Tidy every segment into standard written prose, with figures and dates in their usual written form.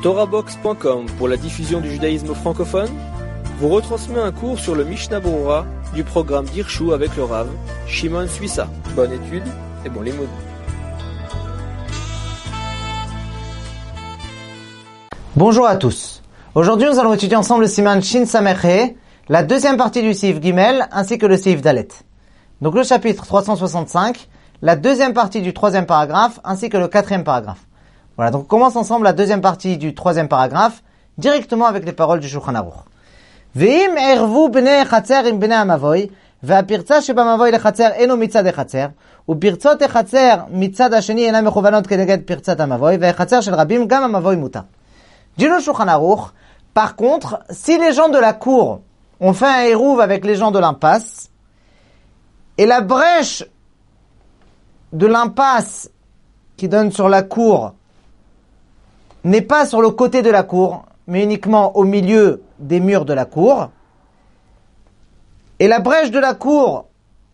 TorahBox.com pour la diffusion du judaïsme francophone vous retransmet un cours sur le Mishnah Berurah du programme d'Irshu avec le Rav Shimon Suissa. Bonne étude et bon limoud. Bonjour à tous. Aujourd'hui, nous allons étudier ensemble le Siman Shin Samech He, la deuxième partie du Seif Gimel ainsi que le Seif Dalet. Donc le chapitre 365, la deuxième partie du troisième paragraphe ainsi que le quatrième paragraphe. Voilà, donc on commence ensemble la deuxième partie du troisième paragraphe directement avec les paroles du Shulchan Aruch. Ve'im ervu bnei chatzer im bnei hamavoy, ve'apirtza shebamavoy lechatzer eno mitzad echatzer, u'pirtzot echatzer mitzad hasheni enam mechovanot keneged pirtzat hamavoy, ve'echatzer shel rabim gam hamavoy mutar. Dit le Shulchan Aruch, par contre, si les gens de la cour ont fait un hérouv avec les gens de l'impasse, et la brèche de l'impasse qui donne sur la cour n'est pas sur le côté de la cour, mais uniquement au milieu des murs de la cour, et la brèche de la cour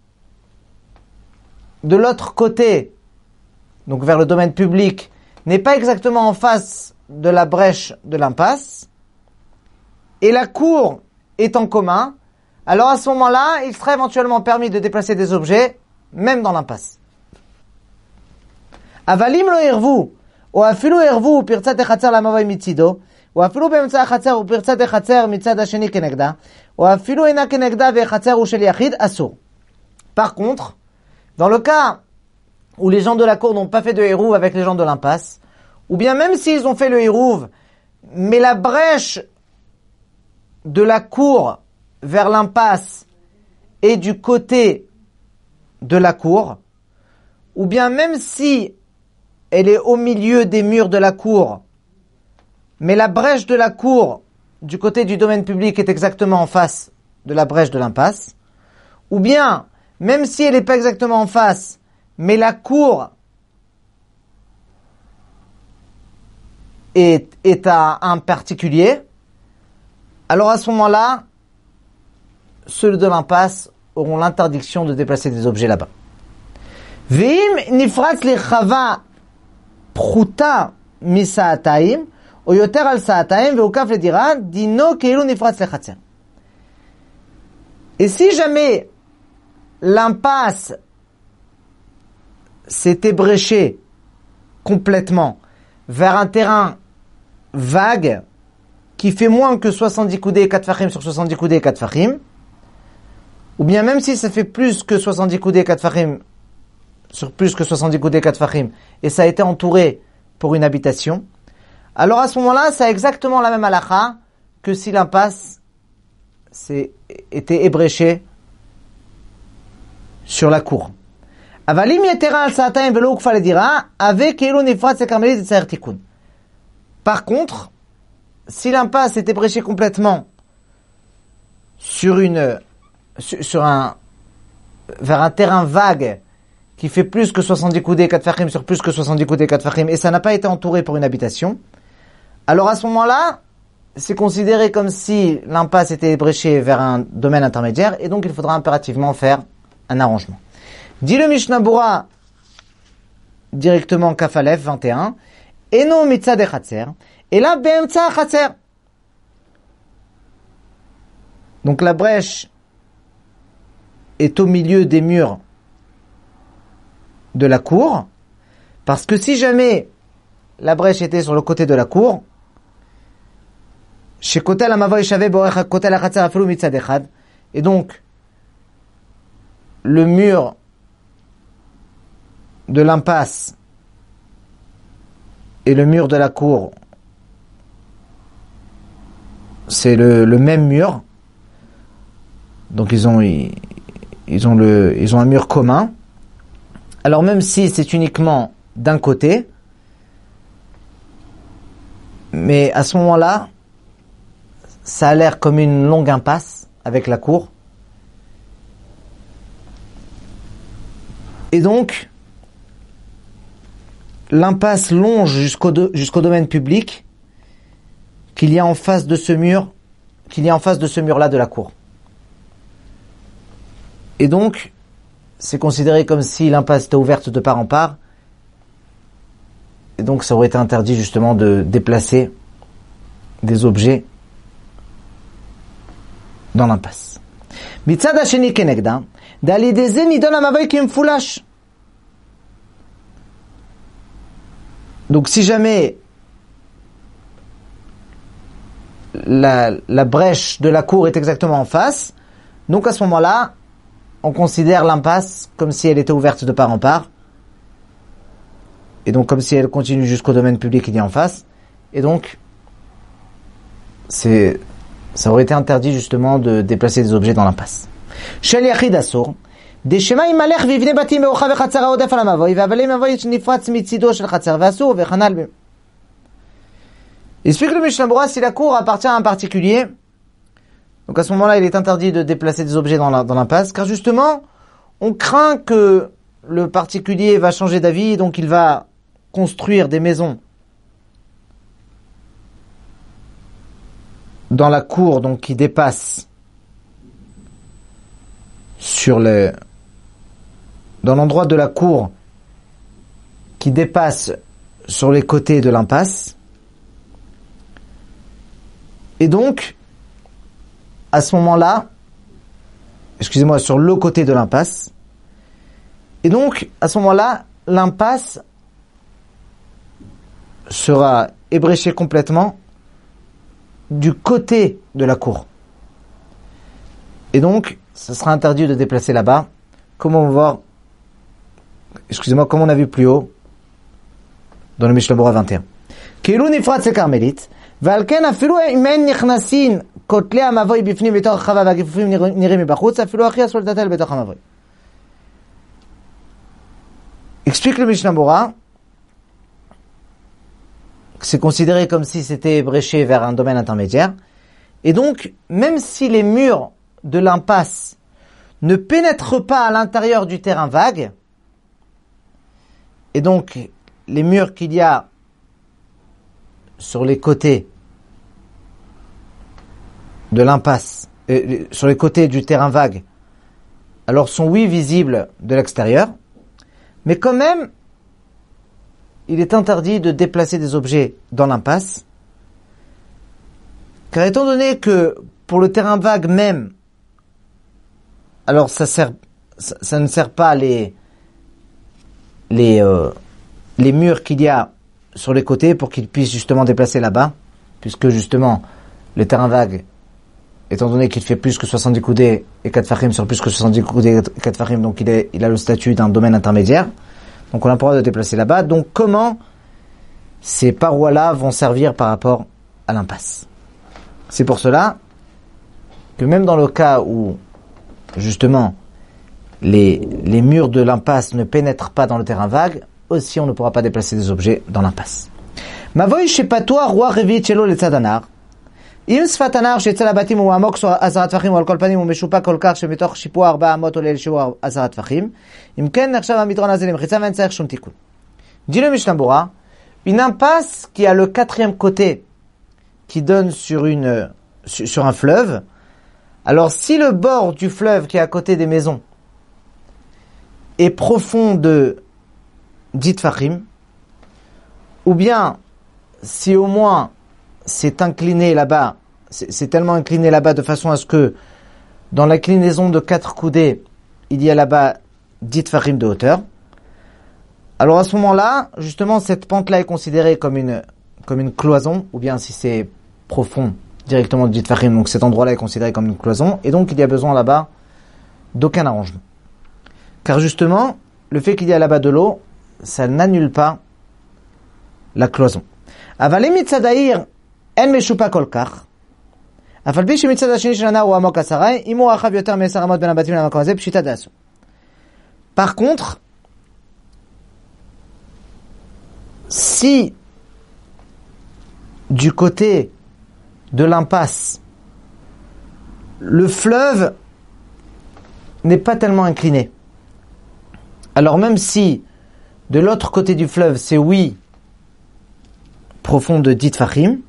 de l'autre côté, donc vers le domaine public, n'est pas exactement en face de la brèche de l'impasse, et la cour est en commun, alors à ce moment-là, il sera éventuellement permis de déplacer des objets, même dans l'impasse. Avalim lo irvu, ou afilu irvu pirtzat echatzer lamavoy mitzido, ou afilu be'emtza echatzer ou pirtzat echatzer mitzad hasheni kenegda, ou afilu ena kenegda ve'echatzer ou shel yachid asur. Par contre, dans le cas où les gens de la cour n'ont pas fait de hérouv avec les gens de l'impasse, ou bien même s'ils ont fait le hérouv, mais la brèche de la cour vers l'impasse est du côté de la cour, ou bien même si elle est au milieu des murs de la cour, mais la brèche de la cour du côté du domaine public est exactement en face de la brèche de l'impasse, ou bien même si elle n'est pas exactement en face, mais la cour est à un particulier, alors à ce moment-là, ceux de l'impasse auront l'interdiction de déplacer des objets là-bas. Ve'im nifratz lechava pruta misa'ataim, ou yoter al sa'ataim, ve'ukaf ledira, dino keilu nifratz lechatzer. Et si jamais l'impasse s'est ébréchée complètement vers un terrain vague qui fait moins que 70 coudées et 4 fachim sur 70 coudées et 4 fachim, ou bien même si ça fait plus que 70 coudées et 4 fachim sur plus que 70 coudées et 4 fachim, et ça a été entouré pour une habitation, alors à ce moment-là, ça a exactement la même halakha que si l'impasse était ébréchée sur la cour. Avalim yetera al sa'ataim velo ukfa ledira, avec keilu nifratz lekarmelit etzaher tikun. Par contre, si l'impasse est ébréchée complètement vers un terrain vague qui fait plus que 70 coudées 4 fachim sur plus que 70 coudées 4 fachim, et ça n'a pas été entouré pour une habitation, alors à ce moment-là, c'est considéré comme si l'impasse était ébréchée vers un domaine intermédiaire, et donc il faudra impérativement faire un arrangement. Dit le Mishnah Berurah directement Kaf Alef 21, Eno mitzad echatzer, et là be'emtza echatzer. Donc la brèche est au milieu des murs de la cour, parce que si jamais la brèche était sur le côté de la cour, chez kotel hamavoy shaveh borech kotel echatzer afilu mitzad echad, et donc le mur de l'impasse et le mur de la cour, c'est le même mur. Donc ils ont un mur commun. Alors même si c'est uniquement d'un côté, mais à ce moment-là, ça a l'air comme une longue impasse avec la cour. Et donc, l'impasse longe jusqu'au domaine public qu'il y a en face de ce mur, là de la cour. Et donc, c'est considéré comme si l'impasse était ouverte de part en part. Et donc, ça aurait été interdit justement de déplacer des objets dans l'impasse. Mitzad hasheni kenegda, d'alideze nidon hamavoy ki mfulash. Donc si jamais la brèche de la cour est exactement en face, donc à ce moment-là, on considère l'impasse comme si elle était ouverte de part en part, et donc comme si elle continue jusqu'au domaine public qui est en face, et donc ça aurait été interdit justement de déplacer des objets dans l'impasse. Shel yachid asur, דשמא ימלך ויבנה בתים מאוחר וחצר העודף על המבוי, אבל אם מבוי נפרץ מצידו של חצר ואסור וכנ"ל. Explique le Mishnah Berurah, si la cour appartient à un particulier, donc à ce moment-là il est interdit de déplacer des objets dans l'impasse, car justement on craint que le particulier va changer d'avis, donc il va construire des maisons dans la cour, donc qui dépassent dans l'endroit de la cour qui dépasse sur les côtés de l'impasse. Et donc, à ce moment-là, sur le côté de l'impasse. Et donc, à ce moment-là, l'impasse sera ébréchée complètement du côté de la cour. Et donc, ça sera interdit de déplacer là-bas, comme on va voir, comme on a vu plus haut, dans le Mishnah Berurah 21. כאילו נפרץ לכרמלית, ועל כן אפילו אם אין נכנסין כותלי המבוי בפנים בתוך הרחבה והגיפופים נראים מבחוץ, אפילו הכי אסור לטלטל בתוך המבוי. Explique le Mishnah Berurah que c'est considéré comme si c'était bréché vers un domaine intermédiaire, et donc même si les murs de l'impasse ne pénètrent pas à l'intérieur du terrain vague, et donc les murs qu'il y a sur les côtés de l'impasse, sur les côtés du terrain vague, alors sont oui visibles de l'extérieur, mais quand même, il est interdit de déplacer des objets dans l'impasse, car étant donné que pour le terrain vague même, alors ça ne sert pas les murs qu'il y a sur les côtés pour qu'ils puissent justement déplacer là-bas, puisque justement le terrain vague, étant donné qu'il fait plus que 70 coudées et 4 farim sur plus que 70 coudées et 4 farim, donc il a le statut d'un domaine intermédiaire, donc on a le droit de déplacer là-bas. Donc comment ces parois-là vont servir par rapport à l'impasse? C'est pour cela que même dans le cas où justement les murs de l'impasse ne pénètrent pas dans le terrain vague, aussi on ne pourra pas déplacer des objets dans l'impasse. Mavoy shepatoa roi revit shelo letzad anar. אם שפת הנהר שיצא לבתים הוא עמוק 10 טפחים ועל כל פנים הוא משופע כל כך שמתוך שיפוע 4 אמות עולה לשיעור 10 טפחים, אם כן נחשב המדרון הזה למחיצה ואין צריך שום תיקון. Dit le Mishnah Berurah, une impasse qui a le quatrième côté qui donne sur un fleuve, alors si le bord du fleuve qui est à côté des maisons est profond de 10 tfachim, ou bien si au moins c'est incliné là-bas, c'est tellement incliné là-bas de façon à ce que dans l'inclinaison de 4 coudées, il y a là-bas 10 tfachim de hauteur. Alors à ce moment-là, justement, cette pente-là est considérée comme une cloison, ou bien si c'est profond, directement de 10 tfachim, donc cet endroit-là est considéré comme une cloison, et donc il y a besoin là-bas d'aucun arrangement. Car justement, le fait qu'il y a là-bas de l'eau, ça n'annule pas la cloison. Avalim mitzadaïr en meshupa kol kach. Afal pi shemitzad hasheni shel hanahar hu amok 10, im hu rachav yoter mל10 amot ben habatim lamakom hazeh pshita da'asu. Par contre, si du côté de l'impasse, le fleuve n'est pas tellement incliné, alors même si de l'autre côté du fleuve c'est oui profond de 10 tfachim,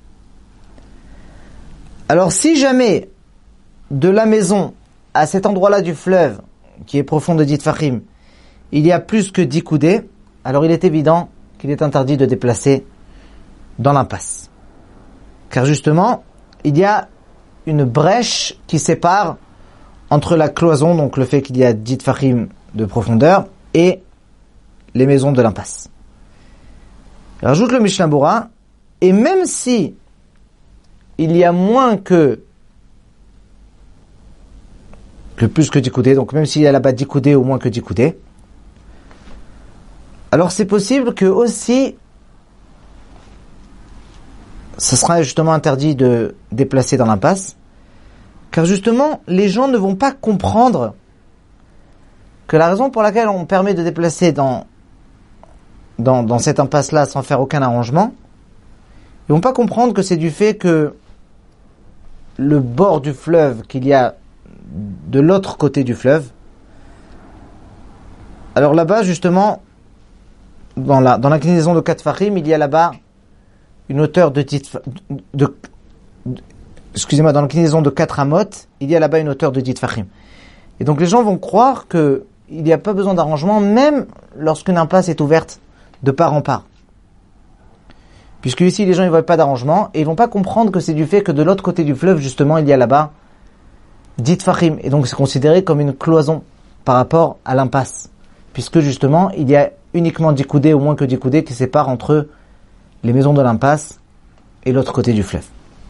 alors si jamais de la maison à cet endroit-là du fleuve qui est profond de 10 tfachim, il y a plus que 10 coudées, alors il est évident qu'il est interdit de déplacer dans l'impasse. Car justement, il y a une brèche qui sépare entre la cloison, donc le fait qu'il y a 10 tfachim de profondeur, et les maisons de l'impasse. Il rajoute le Mishnah Bora, et même si il y a moins que plus que 10 coudées, donc même s'il y a là-bas 10 coudées ou moins que 10 coudées, alors c'est possible que aussi ce sera justement interdit de déplacer dans l'impasse, car justement les gens ne vont pas comprendre que la raison pour laquelle on permet de déplacer dans cette impasse-là sans faire aucun arrangement, ils vont pas comprendre que c'est du fait que le bord du fleuve qu'il y a de l'autre côté du fleuve, alors là-bas justement dans l'inclinaison de 4 tfachim, il y a là-bas une hauteur dans l'inclinaison de 4 amot, il y a là-bas une hauteur de 10 tfachim. Et donc les gens vont croire que il n'y a pas besoin d'arrangement même lorsqu'une impasse est ouverte de part en part. Puisque ici les gens ne voient pas d'arrangement et ils vont pas comprendre que c'est du fait que de l'autre côté du fleuve justement il y a là-bas 10 tfachim. Et donc c'est considéré comme une cloison par rapport à l'impasse. Puisque justement il y a uniquement 10 coudées ou moins que 10 coudées qui séparent entre les maisons de l'impasse et l'autre côté du fleuve.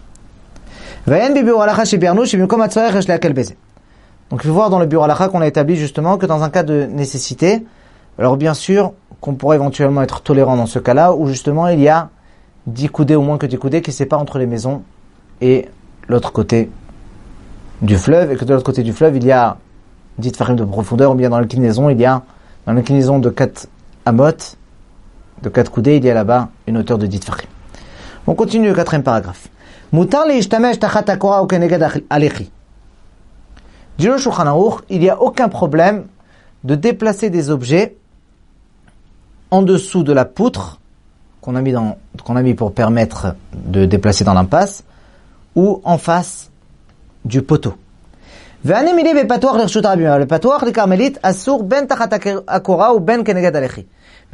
Donc il faut voir dans le bureau halakha qu'on a établi justement que dans un cas de nécessité, alors bien sûr qu'on pourrait éventuellement être tolérant dans ce cas-là, où justement il y a 10 coudées ou moins que 10 coudées qui séparent entre les maisons et l'autre côté du fleuve, et que de l'autre côté du fleuve il y a 10 tfachim de profondeur, ou bien dans l'inclinaison il y a, dans l'inclinaison de 4 amot, de 4 coudées, il y a là-bas une hauteur de 10 tfachim. On continue le 4e paragraphe. Mutar leishtamesh tachat hakora ou keneged alechi. Dit le Shulchan Aruch, il n'y a aucun problème de déplacer des objets en dessous de la poutre qu'on a mis pour permettre de déplacer dans l'impasse, ou en face du poteau. Le patouach les carmélites assur ben tachat hakora ou ben keneged alechi.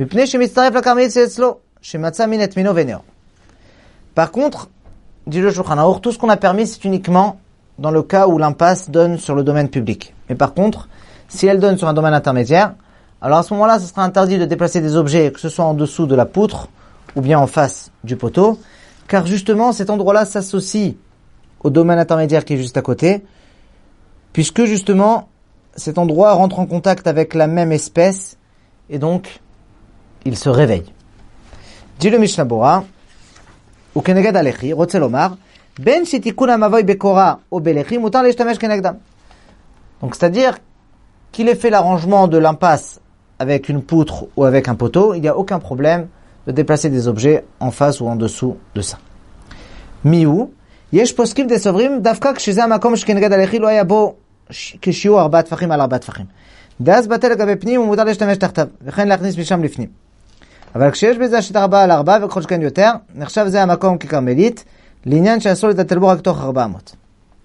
Par contre, dit le Shulchan Aruch, tout ce qu'on a permis, c'est uniquement dans le cas où l'impasse donne sur le domaine public. Mais par contre, si elle donne sur un domaine intermédiaire, alors à ce moment-là, ce sera interdit de déplacer des objets, que ce soit en dessous de la poutre ou bien en face du poteau, car justement, cet endroit-là s'associe au domaine intermédiaire qui est juste à côté, puisque justement, cet endroit rentre en contact avec la même espèce, et donc, il se réveille. Dit le Mishnah Bora, ou keneged alechi, rotze lomar, ben shetikun hamavoy bekora ou belechi, mutar leishtamesh kenegdam. Donc, c'est-à-dire qu'il ait fait l'arrangement de l'impasse avec une poutre ou avec un poteau, il n'y a aucun problème de déplacer des objets en face ou en dessous de ça. Miou, yesh poskim des sovrim, dafka ksheze hamakom shkeneged alechi lo haya bo kshiu 4 tfachim al 4 tfachim. דאז בטל לגבי פנים ומותר להשתמש תחתיו, וכן להכניס משם לפנים. אבל כשיש בזה השטח 4 על 4 וכל שכן יותר, נחשב זה המקום כקרמלית, לעניין שאסור לטלטל בו רק תוך 400.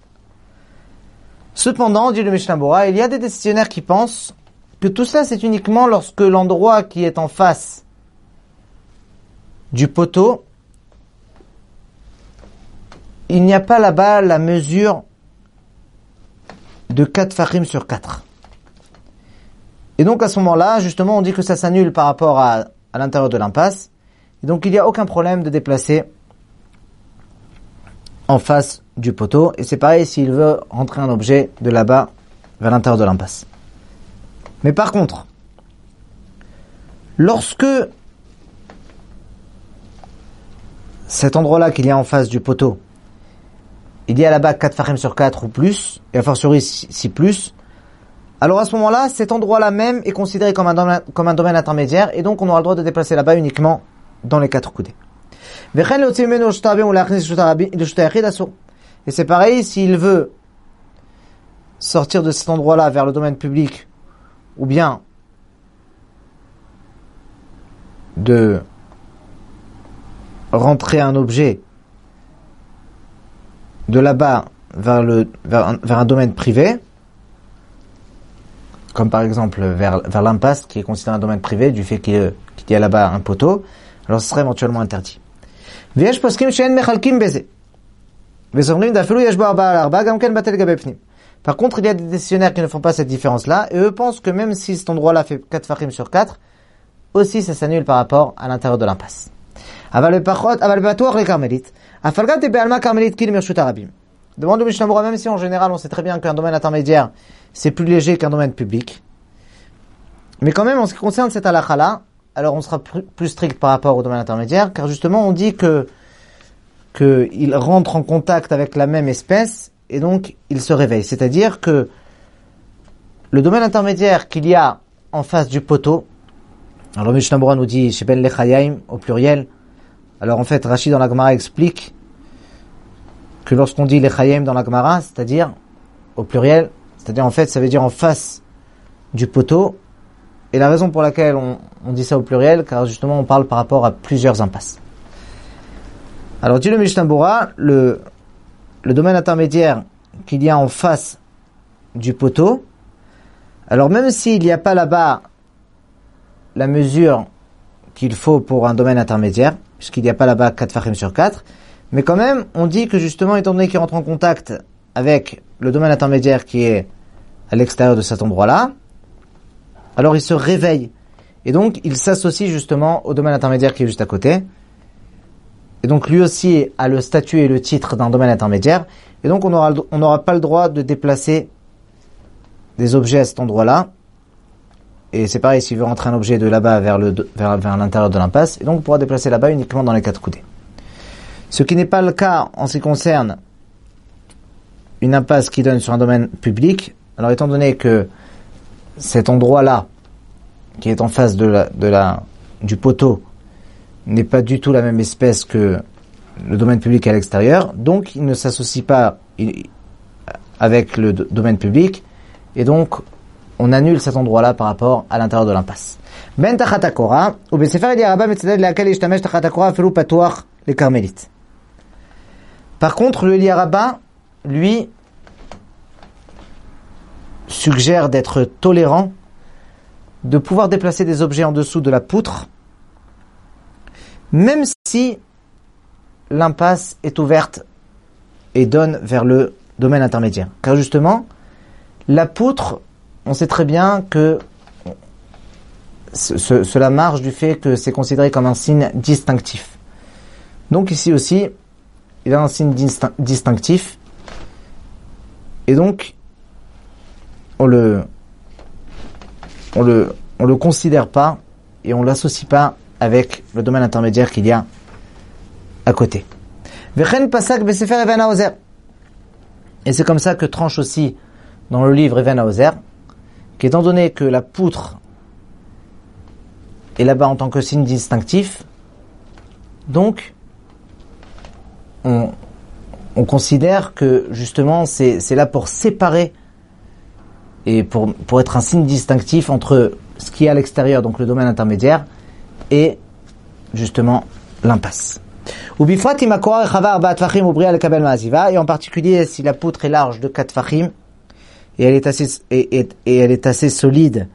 Cependant, dit le Mishnah Bora, il y a des décisionnaires qui pensent que tout cela c'est uniquement lorsque l'endroit qui est en face du poteau, il n'y a pas là-bas la mesure de 4 tfachim sur 4. Et donc à ce moment-là, justement, on dit que ça s'annule par rapport à l'intérieur de l'impasse. Et donc il n'y a aucun problème de déplacer en face du poteau. Et c'est pareil s'il veut rentrer un objet de là-bas vers l'intérieur de l'impasse. Mais par contre, lorsque cet endroit-là qu'il y a en face du poteau, il y a là-bas 4 tfachim sur 4 ou plus, et a fortiori si plus, alors à ce moment-là, cet endroit-là même est considéré comme un domaine intermédiaire, et donc on aura le droit de déplacer là-bas uniquement dans les 4 coudées. Et c'est pareil, s'il veut sortir de cet endroit-là vers le domaine public, ou bien de rentrer un objet de là-bas vers un domaine privé, comme par exemple vers l'impasse qui est considéré un domaine privé du fait qu'il y a là-bas un poteau, alors ce serait éventuellement interdit. Par contre, il y a des décisionnaires qui ne font pas cette différence-là, et eux pensent que même si cet endroit-là fait 4 fachim sur 4, aussi ça s'annule par rapport à l'intérieur de l'impasse. Demande au Mishnah Berurah, même si en général on sait très bien qu'un domaine intermédiaire c'est plus léger qu'un domaine public, mais quand même en ce qui concerne cette halakha-là, alors on sera plus strict par rapport au domaine intermédiaire, car justement on dit que il rentre en contact avec la même espèce et donc il se réveille. C'est-à-dire que le domaine intermédiaire qu'il y a en face du poteau, alors le Mishnah Berurah nous dit Sheben Lechayim au pluriel. Alors en fait Rashi dans la Gemara explique que lorsqu'on dit Lechayim dans la Gemara, c'est-à-dire au pluriel, c'est-à-dire en fait ça veut dire en face du poteau. Et la raison pour laquelle on dit ça au pluriel, car justement on parle par rapport à plusieurs impasses. Alors dit le Mishnah Berurah, le domaine intermédiaire qu'il y a en face du poteau, alors même s'il n'y a pas là-bas la mesure qu'il faut pour un domaine intermédiaire, puisqu'il n'y a pas là-bas 4 fachim sur 4, mais quand même on dit que justement étant donné qu'il rentre en contact avec le domaine intermédiaire qui est à l'extérieur de cet endroit-là, alors il se réveille. Et donc, il s'associe justement au domaine intermédiaire qui est juste à côté. Et donc, lui aussi a le statut et le titre d'un domaine intermédiaire. Et donc, on n'aura pas le droit de déplacer des objets à cet endroit-là. Et c'est pareil, s'il veut rentrer un objet de là-bas vers l'intérieur de l'impasse. Et donc, on pourra déplacer là-bas uniquement dans les 4 coudées. Ce qui n'est pas le cas en ce qui concerne une impasse qui donne sur un domaine public. Alors, étant donné que cet endroit-là, qui est en face du poteau, n'est pas du tout la même espèce que le domaine public à l'extérieur, donc il ne s'associe pas avec le domaine public, et donc on annule cet endroit-là par rapport à l'intérieur de l'impasse. Ben tachatakora, ou ben sefer el yaraba metzaded laquelle ishtamesh tachatakora afelu patuach les carmélites. Par contre, le yaraba, lui, suggère d'être tolérant, de pouvoir déplacer des objets en dessous de la poutre, même si l'impasse est ouverte et donne vers le domaine intermédiaire. Car justement, la poutre, on sait très bien que cela marche du fait que c'est considéré comme un signe distinctif. Donc ici aussi, il a un signe distinctif, et donc on le considère pas et on l'associe pas avec le domaine intermédiaire qu'il y a à côté. Et c'est comme ça que tranche aussi dans le livre Even Haozer, qu'étant donné que la poutre est là-bas en tant que signe distinctif, donc on considère que justement c'est là pour séparer et pour être un signe distinctif entre ce qui est à l'extérieur, donc le domaine intermédiaire, et justement l'impasse. Et en particulier si la poutre est large de 4 fachim et elle est assez solide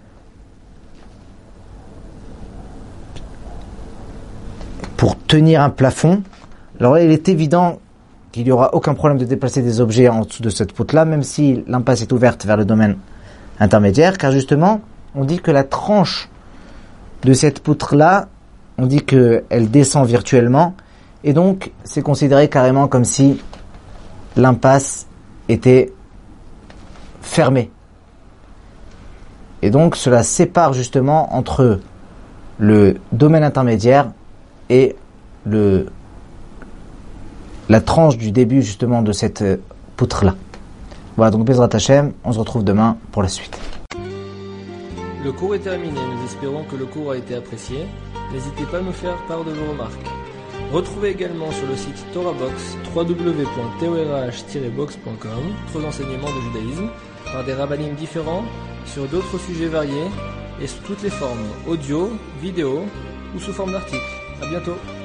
pour tenir un plafond, alors là, il est évident qu'il n'y aura aucun problème de déplacer des objets en dessous de cette poutre-là, même si l'impasse est ouverte vers le domaine intermédiaire, car justement, on dit que la tranche de cette poutre-là, on dit qu'elle descend virtuellement, et donc c'est considéré carrément comme si l'impasse était fermée. Et donc cela sépare justement entre le domaine intermédiaire et la tranche du début justement de cette poutre-là. Voilà, donc Bezrat Hashem, on se retrouve demain pour la suite. Le cours est terminé, nous espérons que le cours a été apprécié. N'hésitez pas à nous faire part de vos remarques. Retrouvez également sur le site TorahBox www.torah-box.com d'autres enseignements de judaïsme par des rabbinim différents sur d'autres sujets variés et sous toutes les formes, audio, vidéo ou sous forme d'articles. À bientôt.